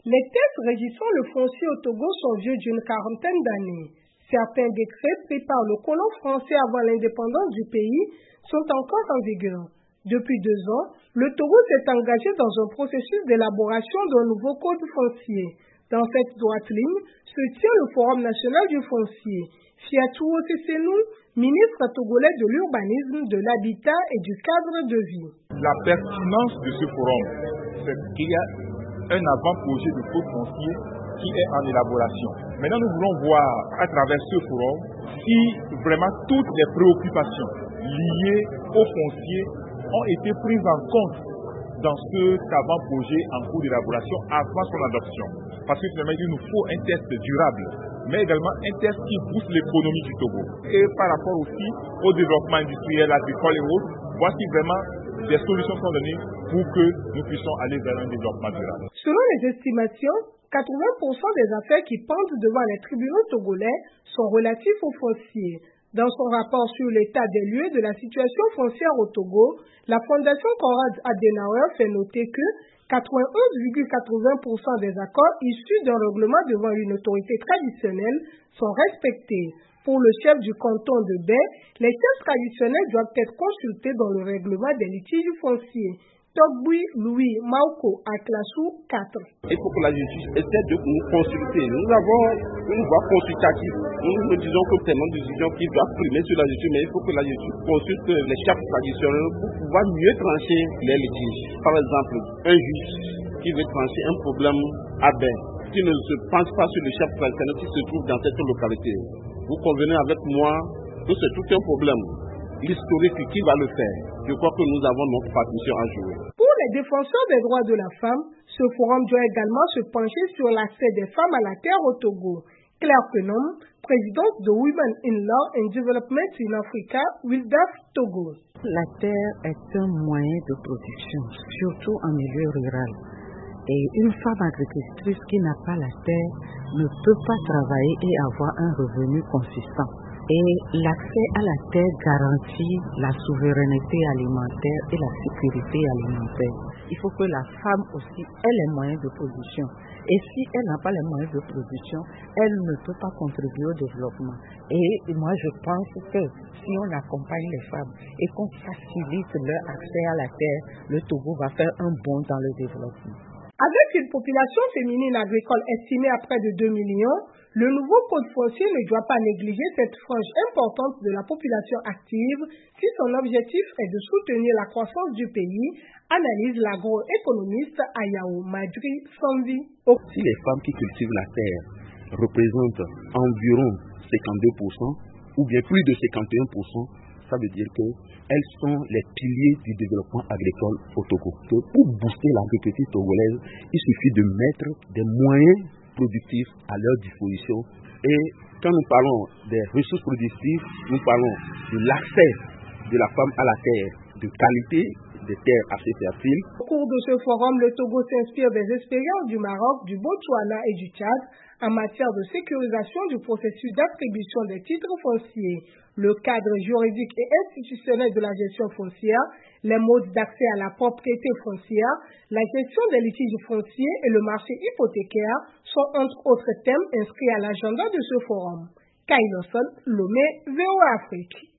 Les textes régissant le foncier au Togo sont vieux d'une quarantaine d'années. Certains décrets pris par le colon français avant l'indépendance du pays sont encore en vigueur. Depuis 2 ans, le Togo s'est engagé dans un processus d'élaboration d'un nouveau code foncier. Dans cette droite ligne se tient le Forum national du foncier. Fiatou Osesenou, ministre togolais de l'urbanisme, de l'habitat et du cadre de vie. La pertinence de ce forum, c'est qu'il y a un avant-projet de code foncier qui est en élaboration. Maintenant, nous voulons voir à travers ce forum si vraiment toutes les préoccupations liées au foncier ont été prises en compte dans cet avant-projet en cours d'élaboration avant son adoption. Parce que finalement, il nous faut un test durable, mais également un test qui booste l'économie du Togo. Et par rapport aussi au développement industriel, agricole et autres, voici vraiment des solutions sont données pour que nous puissions aller vers un développement durable. Selon les estimations, 80% des affaires qui pendent devant les tribunaux togolais sont relatifs aux fonciers. Dans son rapport sur l'état des lieux de la situation foncière au Togo, la Fondation Konrad Adenauer fait noter que 91,80% des accords issus d'un règlement devant une autorité traditionnelle sont respectés. Pour le chef du canton de Baie, les chefs traditionnels doivent être consultés dans le règlement des litiges fonciers. Togboui Louis Mauko à Klassou 4. Il faut que la justice essaie de nous consulter. Nous avons une voie consultative. Nous disons que c'est une décision qui doit primer sur la justice, mais il faut que la justice consulte les chefs traditionnels pour pouvoir mieux trancher les litiges. Par exemple, un juge qui veut trancher un problème à Baie, qui ne se pense pas sur le chef traditionnel qui se trouve dans cette localité. Vous convenez avec moi que c'est tout un problème. L'historique qui va le faire. Je crois que nous avons notre partition à jouer. Pour les défenseurs des droits de la femme, ce forum doit également se pencher sur l'accès des femmes à la terre au Togo. Claire Penom, présidente de Women in Law and Development in Africa, WILDAF Togo. La terre est un moyen de production, surtout en milieu rural. Et une femme agricultrice qui n'a pas la terre ne peut pas travailler et avoir un revenu consistant. Et l'accès à la terre garantit la souveraineté alimentaire et la sécurité alimentaire. Il faut que la femme aussi ait les moyens de production. Et si elle n'a pas les moyens de production, elle ne peut pas contribuer au développement. Et moi, je pense que si on accompagne les femmes et qu'on facilite leur accès à la terre, le Togo va faire un bond dans le développement. Avec une population féminine agricole estimée à près de 2 millions, le nouveau code foncier ne doit pas négliger cette frange importante de la population active si son objectif est de soutenir la croissance du pays, analyse l'agroéconomiste Ayao Madri Sambi. Si les femmes qui cultivent la terre représentent environ 52% ou bien plus de 51%, ça veut dire qu'elles sont les piliers du développement agricole au Togo. Pour booster l'agriculture togolaise, il suffit de mettre des moyens productifs à leur disposition. Et quand nous parlons des ressources productives, nous parlons de l'accès de la femme à la terre, de qualité, des terres assez fertiles. Au cours de ce forum, le Togo s'inspire des expériences du Maroc, du Botswana et du Tchad en matière de sécurisation du processus d'attribution des titres fonciers, le cadre juridique et institutionnel de la gestion foncière, les modes d'accès à la propriété foncière, la gestion des litiges fonciers et le marché hypothécaire sont entre autres thèmes inscrits à l'agenda de ce forum. Kailoson, Lomé, VOA Afrique.